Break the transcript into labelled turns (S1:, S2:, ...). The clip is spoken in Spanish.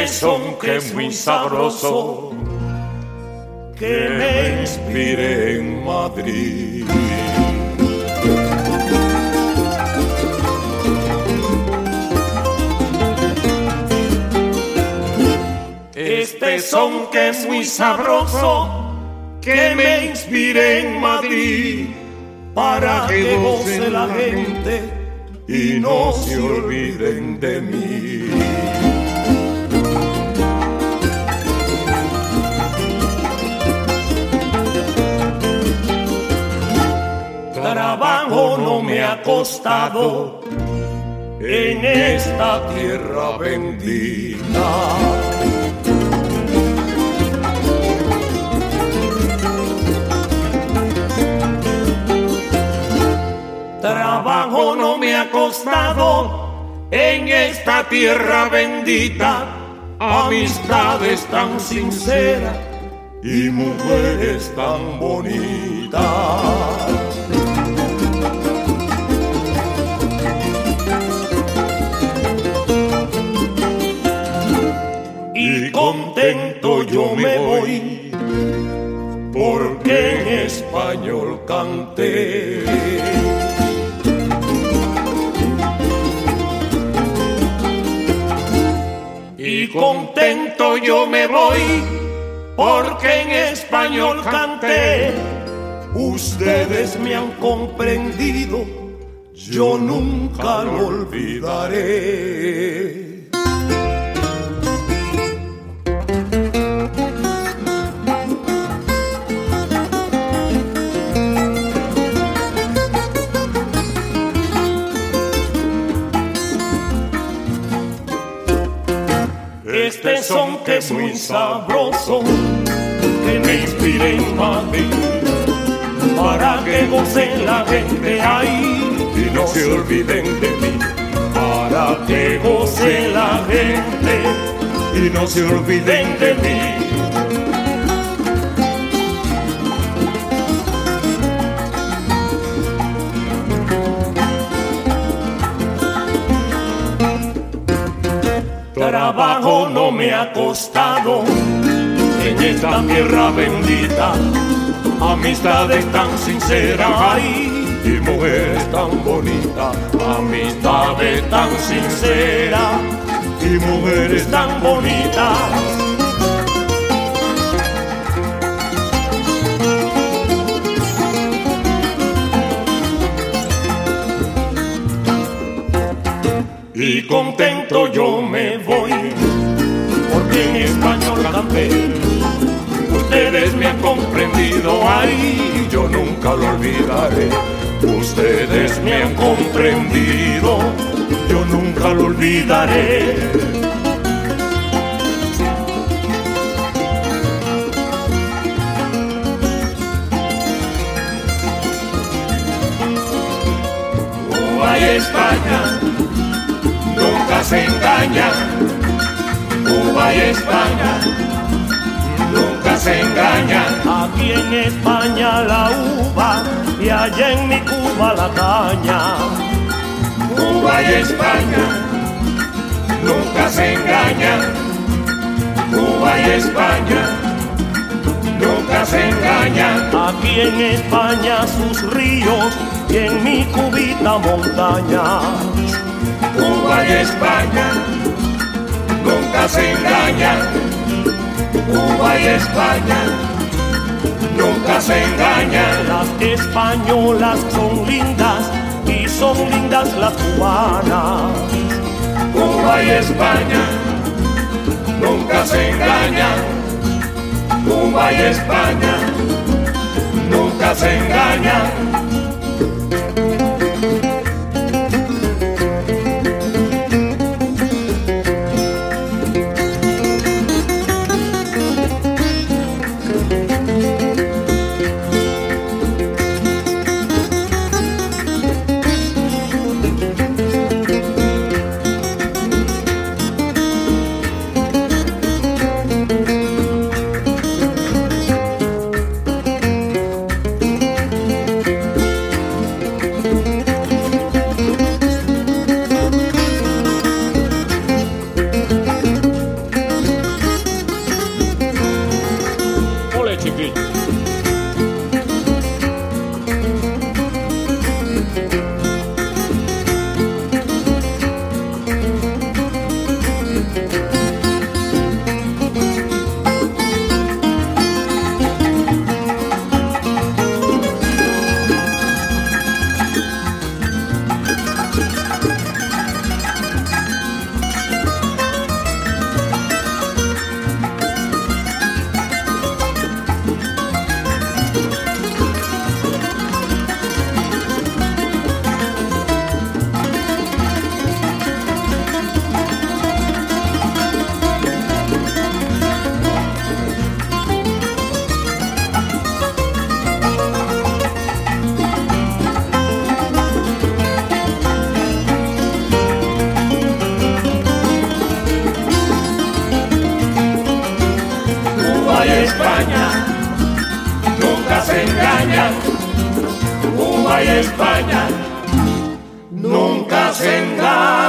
S1: este son que es muy sabroso, que me inspire en Madrid. Este son que es muy sabroso, que me inspire en Madrid, para que goce la gente y no se olviden de mí. Trabajo no me ha costado en esta tierra bendita. Trabajo no me ha costado en esta tierra bendita, amistades tan sinceras y mujeres tan bonitas. Y contento yo me voy, porque en español canté. Y contento yo me voy, porque en español canté. Ustedes me han comprendido, yo nunca lo olvidaré. Este son que es muy sabroso, que me inspire en Madrid, para que goce la gente ahí y no se olviden de mí. Para que goce la gente y no se olviden de mí. Trabajo no me ha costado en esta tierra bendita, amistades tan sinceras y mujeres tan bonitas, amistades tan sinceras y mujeres tan bonitas. Y contento yo me voy, porque en español canté. Ustedes me han comprendido, ay, yo nunca lo olvidaré. Ustedes me han comprendido, yo nunca lo olvidaré. Cuba y España nunca se engañan, Cuba y España nunca se engañan. Aquí en España la uva y allá en mi Cuba la caña. Cuba y España nunca se engañan, Cuba y España nunca se engañan. Aquí en España sus ríos y en mi Cubita montañas. Cuba y España nunca se engañan, Cuba y España nunca se engañan. Las españolas son lindas y son lindas las cubanas. Cuba y España nunca se engañan, Cuba y España nunca se engañan. Cuba y España nunca se engañan.